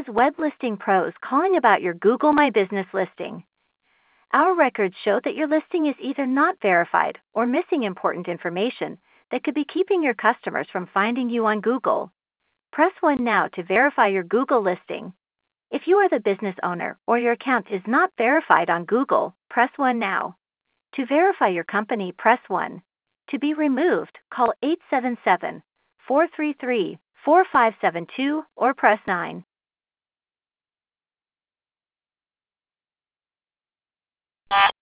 is Web Listing Pros calling about your Google My Business listing. Our records show that your listing is either not verified or missing important information that could be keeping your customers from finding you on Google. Press 1 now to verify your Google listing. If you are the business owner or your account is not verified on Google, press 1 now. To verify your company, press 1. To be removed, call 877-433-4572 or press 9.